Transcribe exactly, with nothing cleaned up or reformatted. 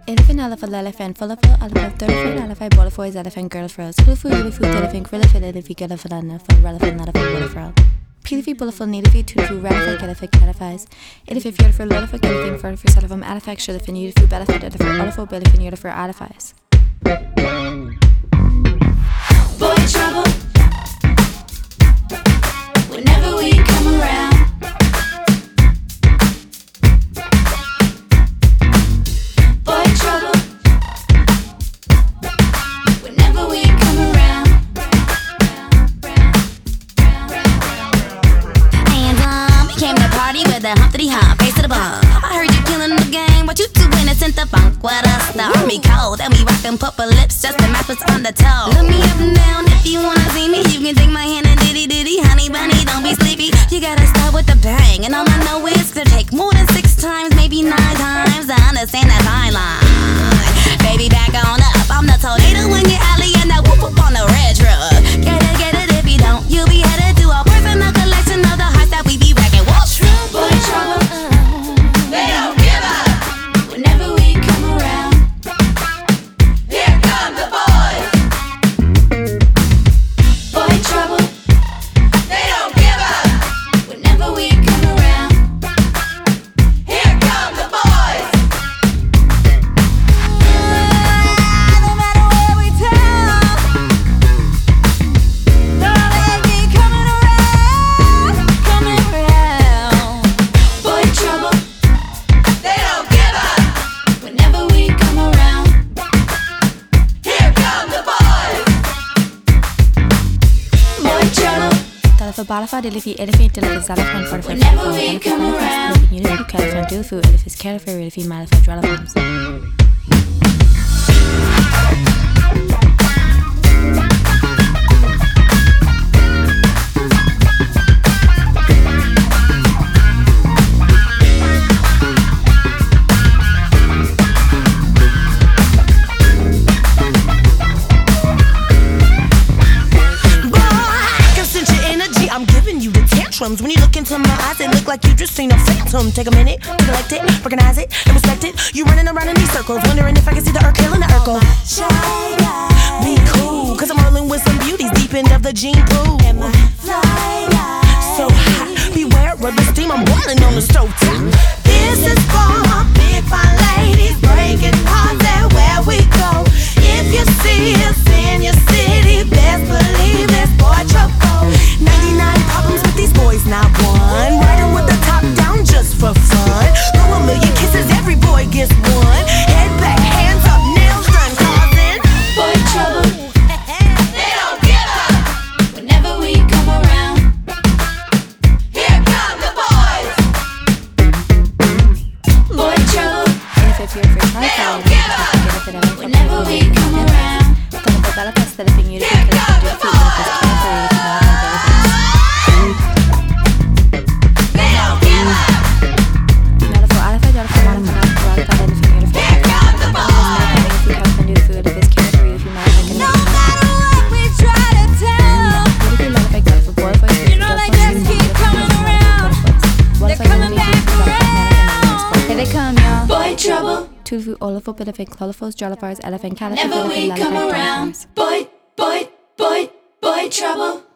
Elephant, elephant, elephant, full of elephant, elephant, elephant, butterflies, elephant, girl froze. Hulufu, hulufu, elephant, elephant, elephant, elephant, elephant, relevant, elephant, butterfly. Pilifi, bulliful, native, tulifu, relevant, elephant, edifies. Elephant, beautiful, lutifu, elephant, vertifu, celifum, edifact, shilifu, nudifu, benefit, edifer, olifu, benefit, nudifer, edifies. Boy trouble, whenever we come around. Boy trouble, whenever we come around. And um, came to party with a Humpty Hump, face to the bump. I heard you killing the game, what you too innocent to funk with us. The army cold, and we rockin' purple lips just to match what's on the toe. Look me up and down if you wanna see me. You can take my hand and diddy diddy, honey bunny, don't be sleepy. You gotta start with the bang, and all I know is gonna take more than six times, maybe nine times to understand that fine line. Baby, back on up, I'm the tornado in your alley and that whoop whoop on the red truck. Get it, get it, if you don't, you'll be headed to a personal collection of the hearts that we be wrecking. Whoop. Boy trouble, they don't give up whenever we come around. Here come the boys. Boy trouble, they don't give up whenever we come around. Here come the boys. No matter where we turn, they be coming around, coming around. Boy trouble, they don't give up whenever we come around. Here come the boys. Boy trouble, Telefa, balafa, delifi, elephant, delifi, zalaphant, fortifa, whenever we come around. Unifu, caliphant, dulifu, elephis, caliphate, relifi, malafat, relevance. I'm giving you the tantrums. When you look into my eyes, it look like you just seen a phantom. Take a minute, collect it, recognize it, and respect it. You running around in these circles, wondering if I can see the earth killing the Urkel. Be cool, cause I'm rolling with some beauties deep end of the gene pool. So hot, beware of the steam, I'm boiling on the stove top. This is for my big fine ladies, breaking hearts everywhere we go. If you see us in your city, best believe it's boy trouble. ninety-nine problems with these boys, not one. Riding with the top down just for fun. Throw a million kisses, every boy gets one. Head back, hands up, nails done, causing Boy trouble, they don't give up whenever we come around. Here come the boys. Boy trouble, Elephant, beautiful, they don't tripod, give up whenever we come around. Telefa, balafa, telefi, unifu, caliphant, dulifu, elephis, caliphate, relifi, They don't give up. malafat, alpha, dolifu, malafat, relevant, elephant, unifu, Here come the boys. caliphant, dulifu, elephis, caliphate, relifi, malafat, No matter what we try to tell, relifi, malafat, dolifu, butterflies, you know they just keep coming around. They're coming back around. Here they come, y'all. Boy trouble, Tulifu, olifu, elephant, clolifos, jollifars, elephant, caliphate, whenever we elephant, come elephant, around. dolphins. Boy, boy, boy, boy trouble.